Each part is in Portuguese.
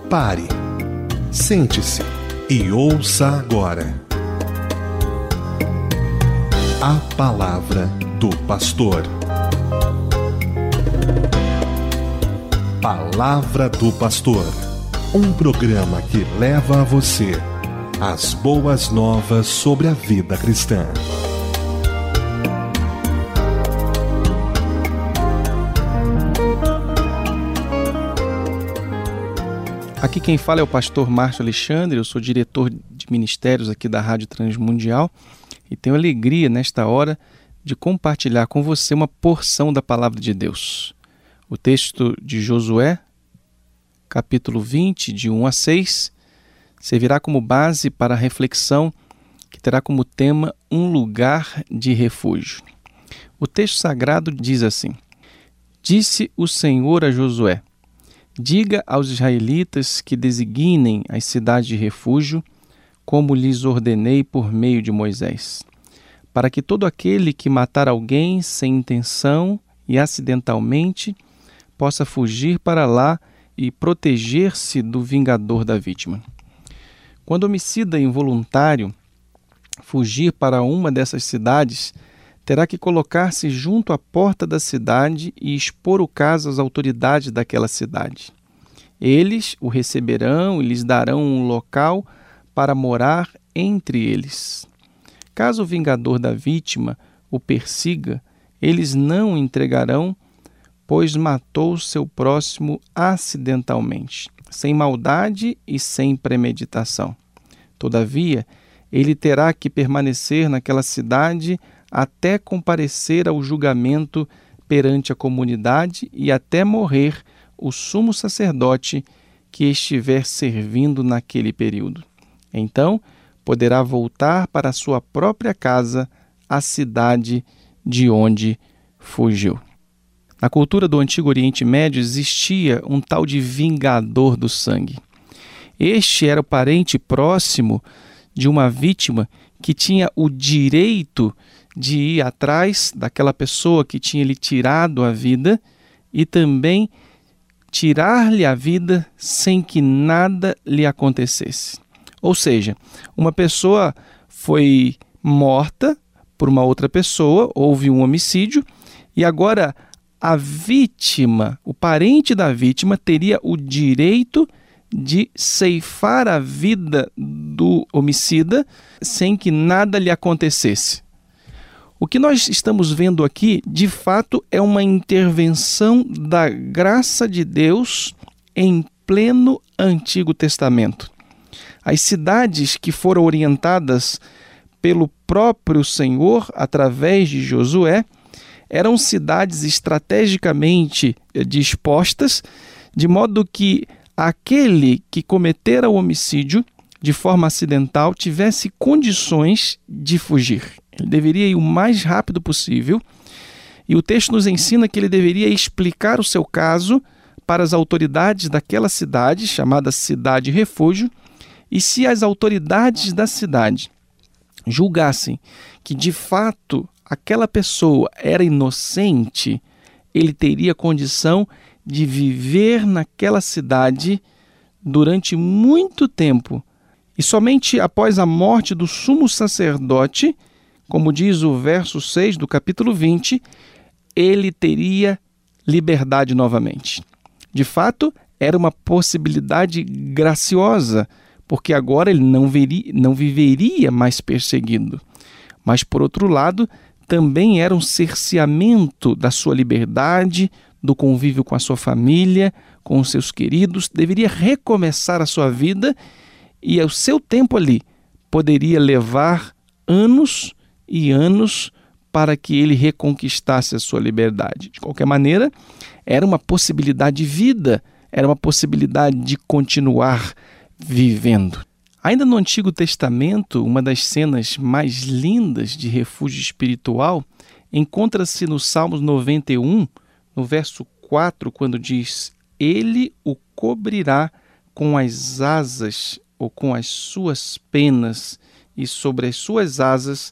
Pare, sente-se e ouça agora a Palavra do Pastor. Palavra do Pastor, um programa que leva a você as boas novas sobre a vida cristã. Aqui quem fala é o pastor Márcio Alexandre, eu sou diretor de ministérios aqui da Rádio Transmundial e tenho alegria nesta hora de compartilhar com você uma porção da Palavra de Deus. O texto de Josué, capítulo 20, de 1 a 6, servirá como base para a reflexão que terá como tema um lugar de refúgio. O texto sagrado diz assim: Disse o Senhor a Josué: Diga aos israelitas que designem as cidades de refúgio, como lhes ordenei por meio de Moisés, para que todo aquele que matar alguém sem intenção e acidentalmente possa fugir para lá e proteger-se do vingador da vítima. Quando o homicida involuntário fugir para uma dessas cidades, terá que colocar-se junto à porta da cidade e expor o caso às autoridades daquela cidade. Eles o receberão e lhes darão um local para morar entre eles. Caso o vingador da vítima o persiga, eles não o entregarão, pois matou seu próximo acidentalmente, sem maldade e sem premeditação. Todavia, ele terá que permanecer naquela cidade até comparecer ao julgamento perante a comunidade e até morrer o sumo sacerdote que estiver servindo naquele período. Então, poderá voltar para a sua própria casa, a cidade de onde fugiu. Na cultura do Antigo Oriente Médio existia um tal de vingador do sangue. Este era o parente próximo de uma vítima que tinha o direito de ir atrás daquela pessoa que tinha lhe tirado a vida e também tirar-lhe a vida sem que nada lhe acontecesse. Ou seja, uma pessoa foi morta por uma outra pessoa, houve um homicídio e agora a vítima, o parente da vítima, teria o direito de ceifar a vida do homicida sem que nada lhe acontecesse. O que nós estamos vendo aqui, de fato, é uma intervenção da graça de Deus em pleno Antigo Testamento. As cidades que foram orientadas pelo próprio Senhor através de Josué eram cidades estrategicamente dispostas, de modo que aquele que cometera o homicídio de forma acidental tivesse condições de fugir. Ele deveria ir o mais rápido possível e o texto nos ensina que ele deveria explicar o seu caso para as autoridades daquela cidade, chamada Cidade Refúgio, e se as autoridades da cidade julgassem que de fato aquela pessoa era inocente, ele teria condição de viver naquela cidade durante muito tempo. E somente após a morte do sumo sacerdote, como diz o verso 6 do capítulo 20, ele teria liberdade novamente. De fato, era uma possibilidade graciosa, porque agora ele não viveria mais perseguido. Mas, por outro lado, também era um cerceamento da sua liberdade, do convívio com a sua família, com os seus queridos. Deveria recomeçar a sua vida e o seu tempo ali poderia levar anos e anos para que ele reconquistasse a sua liberdade. De qualquer maneira, era uma possibilidade de vida, era uma possibilidade de continuar vivendo. Ainda no Antigo Testamento, uma das cenas mais lindas de refúgio espiritual encontra-se no Salmos 91, no verso 4, quando diz: Ele o cobrirá com as asas ou com as suas penas, e sobre as suas asas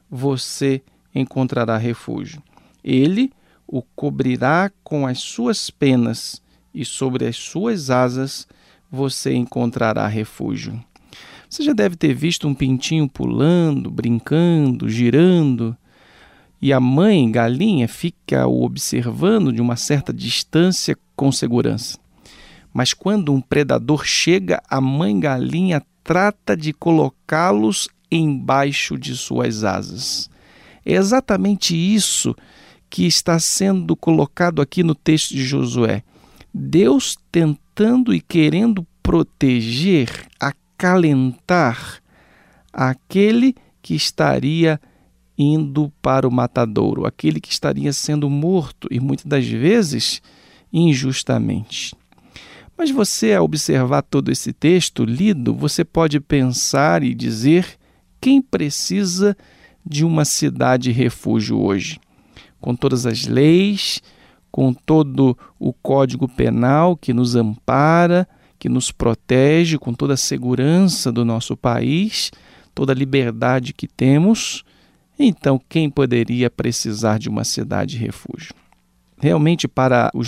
você encontrará refúgio. Ele o cobrirá com as suas penas, e sobre as suas asas você encontrará refúgio. Você já deve ter visto um pintinho pulando, brincando, girando, e a mãe galinha fica o observando de uma certa distância com segurança. Mas quando um predador chega, a mãe galinha trata de colocá-los embaixo de suas asas. É exatamente isso que está sendo colocado aqui no texto de Josué. Deus tentando e querendo proteger, acalentar aquele que estaria indo para o matadouro, aquele que estaria sendo morto e muitas das vezes injustamente. Mas você, ao observar todo esse texto lido, você pode pensar e dizer: quem precisa de uma cidade refúgio hoje? Com todas as leis, com todo o Código Penal que nos ampara, que nos protege, com toda a segurança do nosso país, toda a liberdade que temos, então quem poderia precisar de uma cidade refúgio? Realmente, para os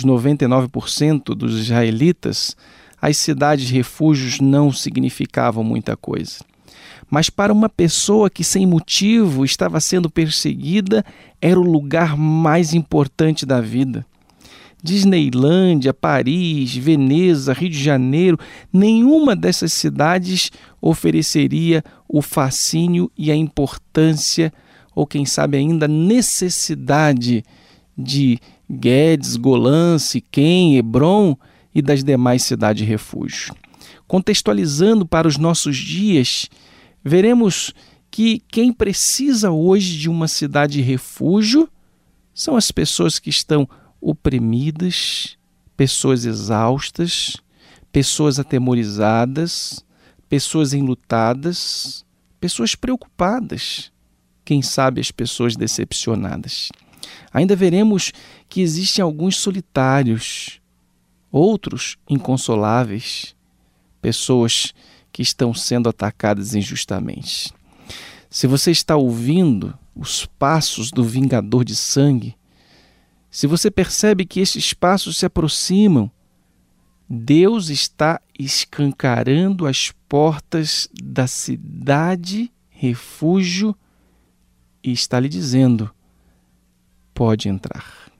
99% dos israelitas, as cidades refúgios não significavam muita coisa. Mas para uma pessoa que sem motivo estava sendo perseguida, era o lugar mais importante da vida. Disneylândia, Paris, Veneza, Rio de Janeiro, nenhuma dessas cidades ofereceria o fascínio e a importância, ou quem sabe ainda a necessidade de Guedes, Golã, Siquém, Hebrom e das demais cidades de refúgio. Contextualizando para os nossos dias, veremos que quem precisa hoje de uma cidade de refúgio são as pessoas que estão oprimidas, pessoas exaustas, pessoas atemorizadas, pessoas enlutadas, pessoas preocupadas, quem sabe as pessoas decepcionadas. Ainda veremos que existem alguns solitários, outros inconsoláveis, pessoas que estão sendo atacadas injustamente. Se você está ouvindo os passos do vingador de sangue, se você percebe que esses passos se aproximam, Deus está escancarando as portas da cidade refúgio e está lhe dizendo: pode entrar.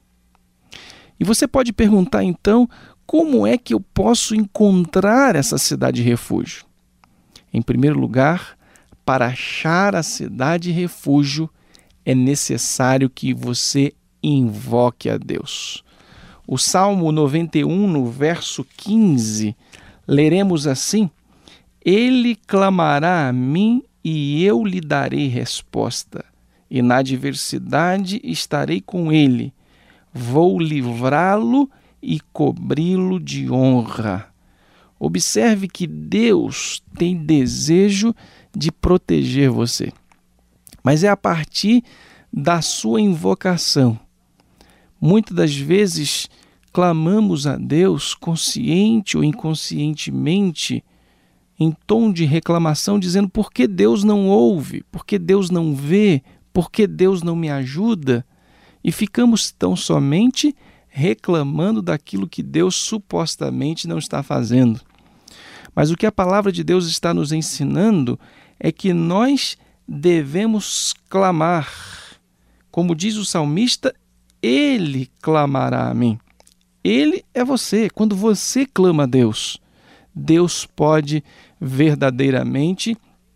E você pode perguntar então, como é que eu posso encontrar essa cidade refúgio? Em primeiro lugar, para achar a cidade refúgio, é necessário que você invoque a Deus. O Salmo 91, no verso 15, leremos assim: Ele clamará a mim e eu lhe darei resposta, e na adversidade estarei com ele. Vou livrá-lo e cobri-lo de honra. Observe que Deus tem desejo de proteger você, mas é a partir da sua invocação. Muitas das vezes clamamos a Deus, consciente ou inconscientemente, em tom de reclamação, dizendo: por que Deus não ouve? Por que Deus não vê? Por que Deus não me ajuda? E ficamos tão somente reclamando daquilo que Deus supostamente não está fazendo. Mas o que a palavra de Deus está nos ensinando é que nós devemos clamar. Como diz o salmista, Ele clamará a mim. Ele é você. Quando você clama a Deus, Deus pode verdadeiramente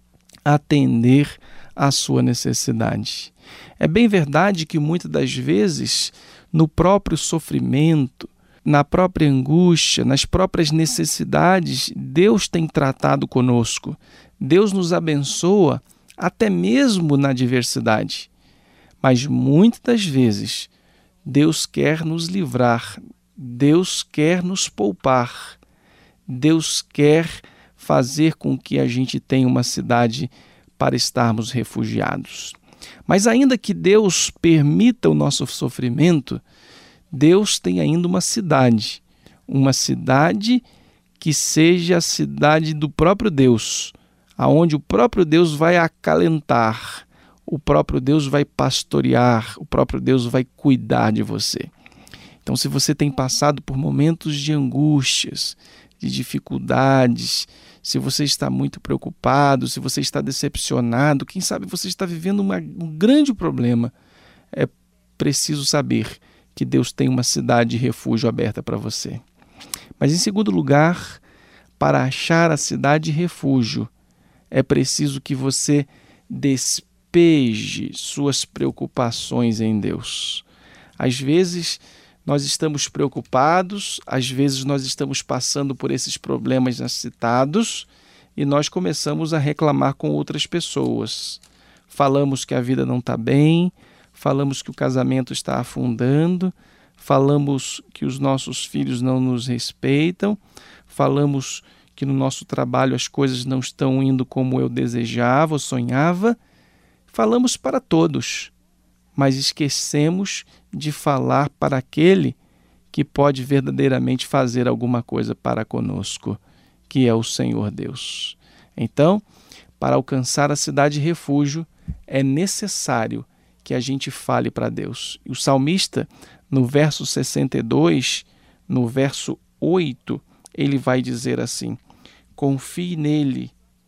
atender à sua necessidade. É bem verdade que muitas das vezes, no próprio sofrimento, na própria angústia, nas próprias necessidades, Deus tem tratado conosco. Deus nos abençoa até mesmo na adversidade. Mas muitas das vezes, Deus quer nos livrar, Deus quer nos poupar, Deus quer fazer com que a gente tenha uma cidade para estarmos refugiados. Mas ainda que Deus permita o nosso sofrimento, Deus tem ainda uma cidade que seja a cidade do próprio Deus, aonde o próprio Deus vai acalentar, o próprio Deus vai pastorear, o próprio Deus vai cuidar de você. Então, se você tem passado por momentos de angústias, de dificuldades, se você está muito preocupado, se você está decepcionado, quem sabe você está vivendo um grande problema, é preciso saber que Deus tem uma cidade de refúgio aberta para você. Mas em segundo lugar, para achar a cidade de refúgio, é preciso que você despeje suas preocupações em Deus. Às vezes nós estamos preocupados, às vezes nós estamos passando por esses problemas já citados e nós começamos a reclamar com outras pessoas. Falamos que a vida não está bem, falamos que o casamento está afundando, falamos que os nossos filhos não nos respeitam, falamos que no nosso trabalho as coisas não estão indo como eu desejava ou sonhava. Falamos para todos, mas esquecemos de falar para aquele que pode verdadeiramente fazer alguma coisa para conosco, que é o Senhor Deus. Então, para alcançar a cidade de refúgio, é necessário que a gente fale para Deus. E o salmista, no verso 62, no verso 8, ele vai dizer assim: confie nele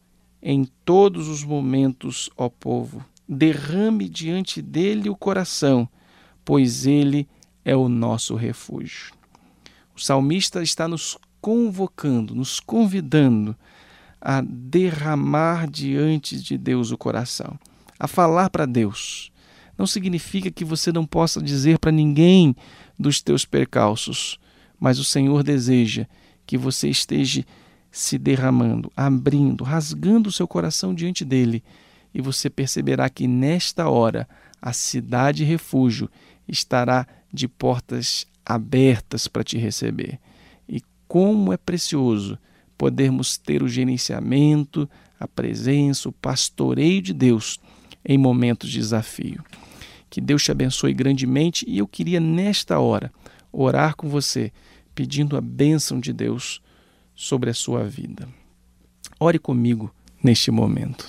em todos os momentos, ó povo. Derrame diante dele o coração, pois ele é o nosso refúgio. O salmista está nos convocando, nos convidando a derramar diante de Deus o coração, a falar para Deus. Não significa que você não possa dizer para ninguém dos teus percalços, mas o Senhor deseja que você esteja se derramando, abrindo, rasgando o seu coração diante dele, e você perceberá que nesta hora a cidade refúgio estará de portas abertas para te receber. E como é precioso podermos ter o gerenciamento, a presença, o pastoreio de Deus em momentos de desafio. Que Deus te abençoe grandemente, e eu queria nesta hora orar com você, pedindo a bênção de Deus sobre a sua vida. Ore comigo neste momento.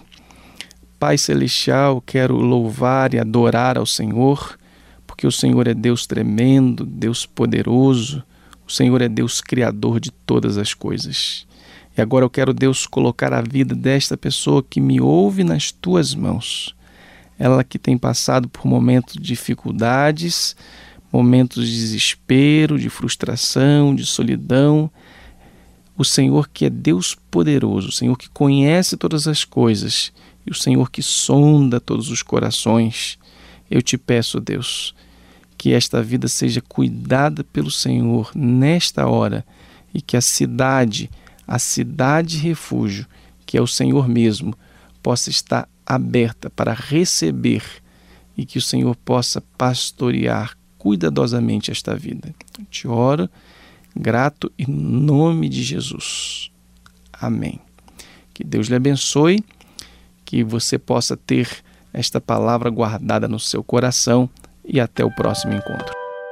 Pai Celestial, quero louvar e adorar ao Senhor, porque o Senhor é Deus tremendo, Deus poderoso, o Senhor é Deus criador de todas as coisas. E agora eu quero, Deus, colocar a vida desta pessoa que me ouve nas tuas mãos. Ela que tem passado por momentos de dificuldades, momentos de desespero, de frustração, de solidão. O Senhor que é Deus poderoso, o Senhor que conhece todas as coisas e o Senhor que sonda todos os corações. Eu te peço, Deus, que esta vida seja cuidada pelo Senhor nesta hora e que a cidade refúgio, que é o Senhor mesmo, possa estar aberta para receber e que o Senhor possa pastorear cuidadosamente esta vida. Eu te oro, grato, em nome de Jesus. Amém. Que Deus lhe abençoe, que você possa ter esta palavra guardada no seu coração e até o próximo encontro.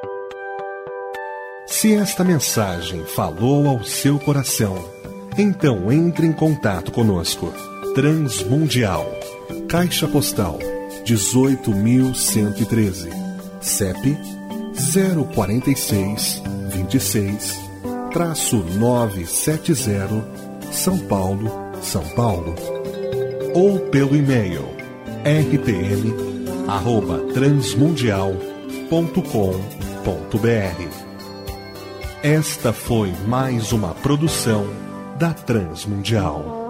Se esta mensagem falou ao seu coração, então entre em contato conosco. Transmundial, Caixa Postal 18.113, CEP 04626-970, São Paulo, São Paulo. Ou pelo e-mail rpm@transmundial.com.br. Esta foi mais uma produção da Transmundial.